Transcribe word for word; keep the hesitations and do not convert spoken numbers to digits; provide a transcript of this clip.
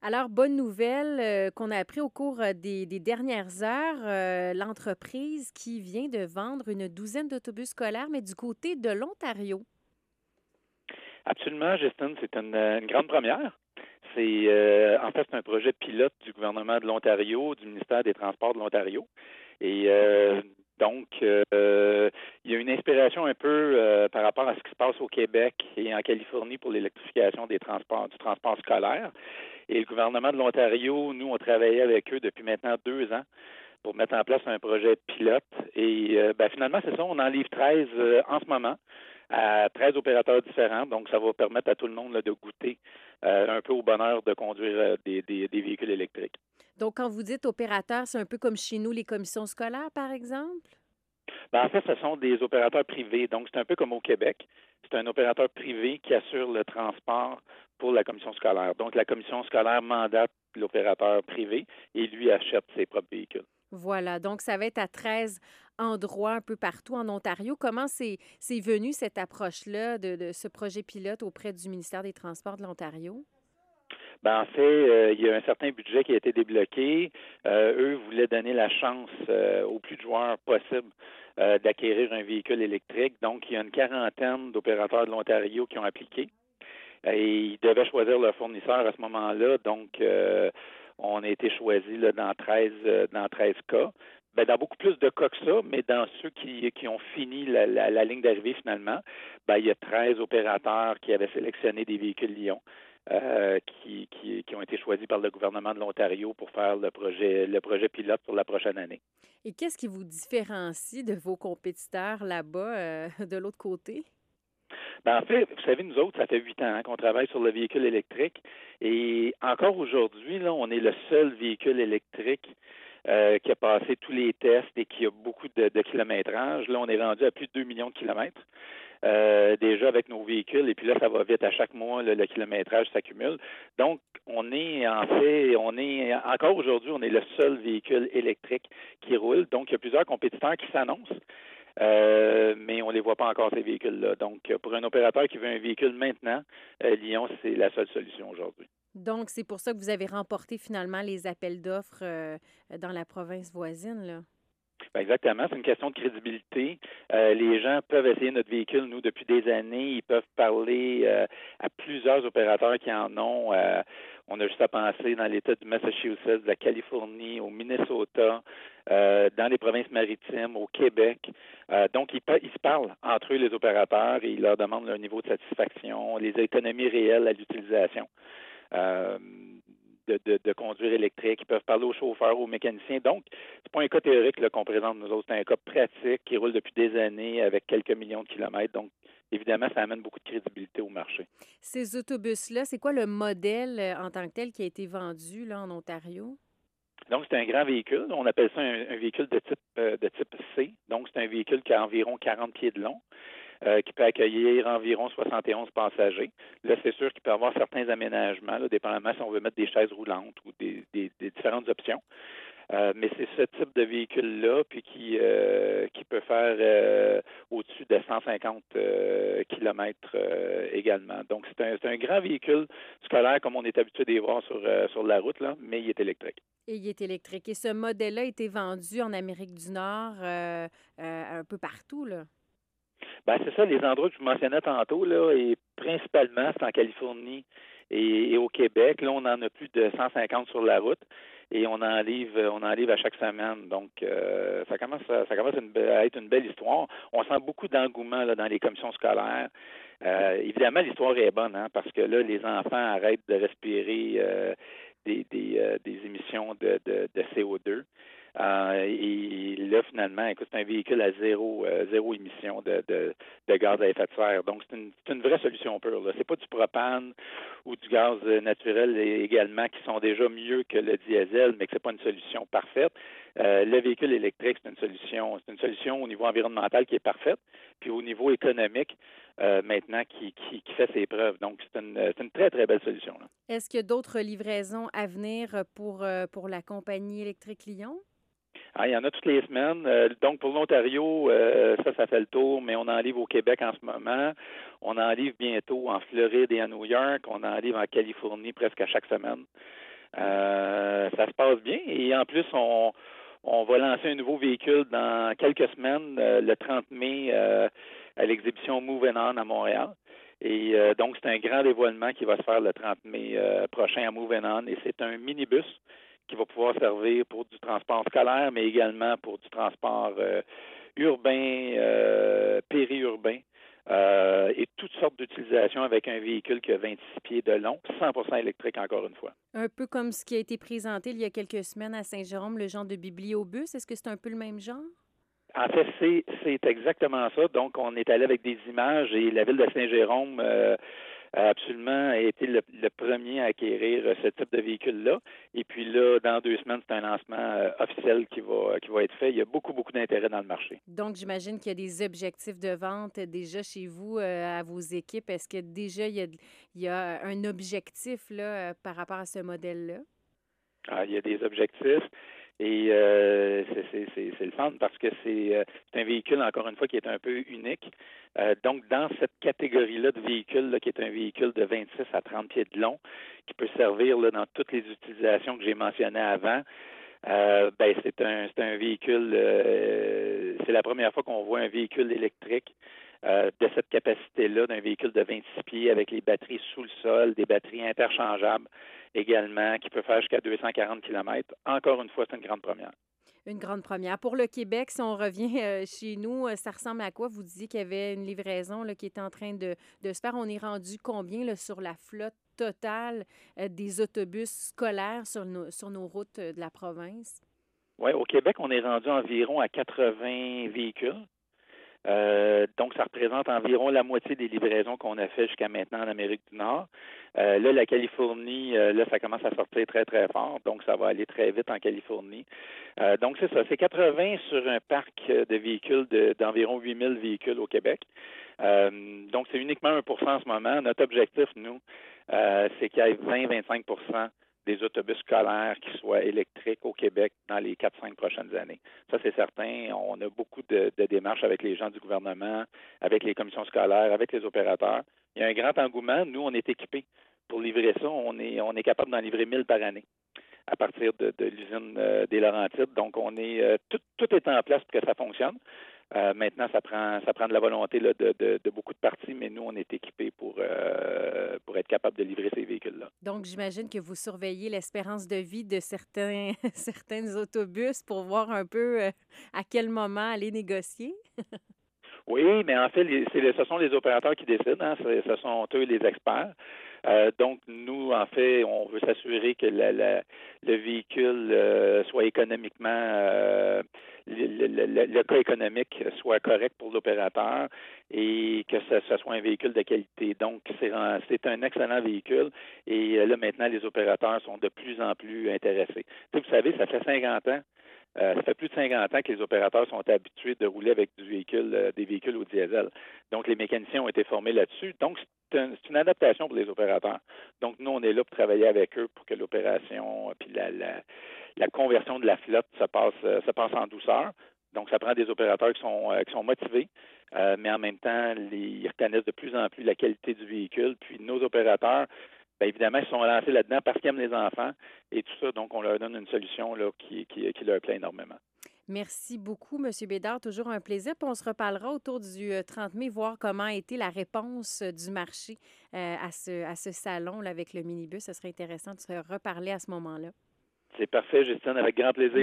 Alors, bonne nouvelle euh, qu'on a appris au cours euh, des, des dernières heures, euh, l'entreprise qui vient de vendre une douzaine d'autobus scolaires, mais du côté de l'Ontario. Absolument, Justine, c'est une, une grande première. C'est euh, en fait c'est un projet pilote du gouvernement de l'Ontario, du ministère des Transports de l'Ontario. Et euh, donc, euh, il y a une inspiration un peu euh, par rapport à ce qui se passe au Québec et en Californie pour l'électrification des transports, du transport scolaire. Et le gouvernement de l'Ontario, nous, on travaillait avec eux depuis maintenant deux ans pour mettre en place un projet pilote. Et euh, ben, finalement, c'est ça, on en livre treize euh, en ce moment à treize opérateurs différents. Donc, ça va permettre à tout le monde là, de goûter euh, un peu au bonheur de conduire euh, des, des, des véhicules électriques. Donc, quand vous dites opérateur, c'est un peu comme chez nous, les commissions scolaires, par exemple? Ben, en fait, ce sont des opérateurs privés. Donc, c'est un peu comme au Québec. C'est un opérateur privé qui assure le transport pour la commission scolaire. Donc, la commission scolaire mandate l'opérateur privé et lui achète ses propres véhicules. Voilà, donc ça va être à treize endroits un peu partout en Ontario. Comment c'est c'est venu cette approche-là de, de ce projet pilote auprès du ministère des Transports de l'Ontario? Ben, en fait, euh, il y a un certain budget qui a été débloqué. Euh, eux voulaient donner la chance euh, au plus de joueurs possible euh, d'acquérir un véhicule électrique. Donc, il y a une quarantaine d'opérateurs de l'Ontario qui ont appliqué. Et ils devaient choisir leur fournisseur à ce moment-là. Donc, euh, on a été choisi là, dans treize euh, dans treize cas. Ben, dans beaucoup plus de cas que ça, mais dans ceux qui, qui ont fini la, la, la ligne d'arrivée finalement, ben, il y a treize opérateurs qui avaient sélectionné des véhicules Lyon. Euh, qui, qui, qui ont été choisis par le gouvernement de l'Ontario pour faire le projet, le projet pilote pour la prochaine année. Et qu'est-ce qui vous différencie de vos compétiteurs là-bas, euh, de l'autre côté? Ben, en fait, vous savez, nous autres, ça fait huit ans hein, qu'on travaille sur le véhicule électrique et encore aujourd'hui, là, on est le seul véhicule électrique euh, qui a passé tous les tests et qui a beaucoup de, de kilométrage. Là, on est rendu à plus de deux millions de kilomètres. Euh, déjà avec nos véhicules, et puis là, ça va vite. À chaque mois, le, le kilométrage s'accumule. Donc, on est en fait, on est encore aujourd'hui, on est le seul véhicule électrique qui roule. Donc, il y a plusieurs compétiteurs qui s'annoncent. Euh, mais on ne les voit pas encore, ces véhicules-là. Donc, pour un opérateur qui veut un véhicule maintenant, euh, Lyon, c'est la seule solution aujourd'hui. Donc, c'est pour ça que vous avez remporté finalement les appels d'offres euh, dans la province voisine, là. Ben exactement, c'est une question de crédibilité. Euh, les gens peuvent essayer notre véhicule, nous, depuis des années. Ils peuvent parler euh, à plusieurs opérateurs qui en ont. Euh, on a juste à penser dans l'État du Massachusetts, de la Californie, au Minnesota, euh, dans les provinces maritimes, au Québec. Euh, donc, ils, ils se parlent entre eux, les opérateurs, et ils leur demandent leur niveau de satisfaction, les économies réelles à l'utilisation. Euh, de, de, de conduire électrique. Ils peuvent parler aux chauffeurs, aux mécaniciens. Donc, c'est pas un cas théorique là, qu'on présente nous autres. C'est un cas pratique qui roule depuis des années avec quelques millions de kilomètres. Donc, évidemment, ça amène beaucoup de crédibilité au marché. Ces autobus-là, c'est quoi le modèle euh, en tant que tel qui a été vendu là, en Ontario? Donc, c'est un grand véhicule. On appelle ça un, un véhicule de type euh, de type C. Donc, c'est un véhicule qui a environ quarante pieds de long. Euh, qui peut accueillir environ soixante et onze passagers. Là, c'est sûr qu'il peut y avoir certains aménagements, là, dépendamment si on veut mettre des chaises roulantes ou des, des, des différentes options. Euh, mais c'est ce type de véhicule-là, puis qui, euh, qui peut faire euh, au-dessus de cent cinquante euh, kilomètres euh, également. Donc, c'est un, c'est un grand véhicule scolaire comme on est habitué de les voir sur, euh, sur la route, là, mais il est électrique. Et il est électrique. Et ce modèle-là a été vendu en Amérique du Nord euh, euh, un peu partout, là. Ben, c'est ça, les endroits que je mentionnais tantôt, là, et principalement, c'est en Californie et, et au Québec. Là, on en a plus de cent cinquante sur la route et on en livre, on en livre à chaque semaine. Donc, euh, ça commence, à, ça commence à, une, à être une belle histoire. On sent beaucoup d'engouement là, dans les commissions scolaires. Euh, évidemment, l'histoire est bonne, hein, parce que là, les enfants arrêtent de respirer euh, des, des, euh, des émissions de, de, de C O deux. Euh, et là, finalement, écoute, c'est un véhicule à zéro, euh, zéro émission de, de, de gaz à effet de serre. Donc, c'est une, c'est une vraie solution pure. Là. C'est pas du propane ou du gaz naturel également qui sont déjà mieux que le diesel, mais que c'est pas une solution parfaite. Euh, le véhicule électrique, c'est une solution, c'est une solution au niveau environnemental qui est parfaite, puis au niveau économique, euh, maintenant, qui, qui, qui fait ses preuves. Donc, c'est une, c'est une très, très belle solution. Là. Est-ce qu'il y a d'autres livraisons à venir pour, euh, pour la compagnie électrique Lyon? Ah, il y en a toutes les semaines. Euh, donc, pour l'Ontario, euh, ça, ça fait le tour, mais on en livre au Québec en ce moment. On en livre bientôt en Floride et à New York. On en livre en Californie presque à chaque semaine. Euh, ça se passe bien et en plus, on, on va lancer un nouveau véhicule dans quelques semaines, euh, le trente mai, euh, à l'exhibition Move and On à Montréal. Et euh, donc, c'est un grand dévoilement qui va se faire le trente mai euh, prochain à Move and On. Et c'est un minibus qui va pouvoir servir pour du transport scolaire, mais également pour du transport euh, urbain, euh, périurbain. Euh, et toutes sortes d'utilisations avec un véhicule qui a vingt-six pieds de long, cent pour cent électrique encore une fois. Un peu comme ce qui a été présenté il y a quelques semaines à Saint-Jérôme, le genre de bibliobus. Est-ce que c'est un peu le même genre? En fait, c'est, c'est exactement ça. Donc, on est allé avec des images et la ville de Saint-Jérôme euh, a absolument été le, le premier à acquérir ce type de véhicule-là. Et puis là, dans deux semaines, c'est un lancement euh, officiel qui va, qui va être fait. Il y a beaucoup, beaucoup d'intérêt dans le marché. Donc, j'imagine qu'il y a des objectifs de vente déjà chez vous, euh, à vos équipes. Est-ce que déjà, il y a, il y a un objectif là, euh, par rapport à ce modèle-là? Ah, il y a des objectifs. Et euh, c'est, c'est, c'est, c'est le fun parce que c'est, euh, c'est un véhicule, encore une fois, qui est un peu unique. Euh, donc, dans cette catégorie-là de véhicule, là, qui est un véhicule de vingt-six à trente pieds de long, qui peut servir là, dans toutes les utilisations que j'ai mentionnées avant, euh, ben, c'est un, c'est un véhicule, euh, c'est la première fois qu'on voit un véhicule électrique euh, de cette capacité-là, d'un véhicule de vingt-six pieds avec les batteries sous le sol, des batteries interchangeables également, qui peut faire jusqu'à deux cent quarante kilomètres. Encore une fois, c'est une grande première. Une grande première. Pour le Québec, si on revient euh, chez nous, euh, ça ressemble à quoi? Vous disiez qu'il y avait une livraison là, qui était en train de, de se faire. On est rendu combien là, sur la flotte totale euh, des autobus scolaires sur nos, sur nos routes euh, de la province? Oui, au Québec, on est rendu environ à quatre-vingts véhicules. Euh, donc, ça représente environ la moitié des livraisons qu'on a fait jusqu'à maintenant en Amérique du Nord. Euh, là, la Californie, euh, là, ça commence à sortir très, très fort, donc ça va aller très vite en Californie. Euh, donc, c'est ça, c'est quatre-vingts sur un parc de véhicules de, d'environ huit mille véhicules au Québec. Euh, donc, c'est uniquement un pour cent en ce moment. Notre objectif, nous, euh, c'est qu'il y ait vingt à vingt-cinq pour cent des autobus scolaires qui soient électriques au Québec dans les quatre cinq prochaines années. Ça, c'est certain. On a beaucoup de, de démarches avec les gens du gouvernement, avec les commissions scolaires, avec les opérateurs. Il y a un grand engouement. Nous, on est équipés pour livrer ça. On est, on est capable d'en livrer mille par année à partir de, de l'usine euh, des Laurentides. Donc, on est euh, tout, tout est en place pour que ça fonctionne. Euh, maintenant, ça prend ça prend de la volonté là, de, de, de beaucoup de parties, mais nous, on est équipés pour, euh, pour être capable de livrer ces véhicules-là. Donc, j'imagine que vous surveillez l'espérance de vie de certains, certains autobus pour voir un peu euh, à quel moment aller négocier. Oui, mais en fait, les, c'est, ce sont les opérateurs qui décident. Hein, c'est, ce sont eux les experts. Euh, donc, nous, en fait, on veut s'assurer que la, la, le véhicule euh, soit économiquement, euh, le, le, le, le cas économique soit correct pour l'opérateur et que ce, ce soit un véhicule de qualité. Donc, c'est, c'est un excellent véhicule et là, maintenant, les opérateurs sont de plus en plus intéressés. Vous savez, ça fait cinquante ans. Euh, ça fait plus de cinquante ans que les opérateurs sont habitués de rouler avec du véhicule, euh, des véhicules au diesel. Donc, les mécaniciens ont été formés là-dessus. Donc, c'est, un, c'est une adaptation pour les opérateurs. Donc, nous, on est là pour travailler avec eux pour que l'opération puis la, la, la conversion de la flotte se passe, euh, se passe en douceur. Donc, ça prend des opérateurs qui sont, euh, qui sont motivés, euh, mais en même temps, les, ils reconnaissent de plus en plus la qualité du véhicule. Puis, nos opérateurs, bien évidemment, ils sont lancés là-dedans parce qu'ils aiment les enfants et tout ça. Donc, on leur donne une solution là, qui, qui, qui leur plaît énormément. Merci beaucoup, M. Bédard. Toujours un plaisir. Puis on se reparlera autour du trente mai, voir comment a été la réponse du marché euh, à ce, à ce salon là, avec le minibus. Ce serait intéressant de se reparler à ce moment-là. C'est parfait, Justine, avec grand plaisir.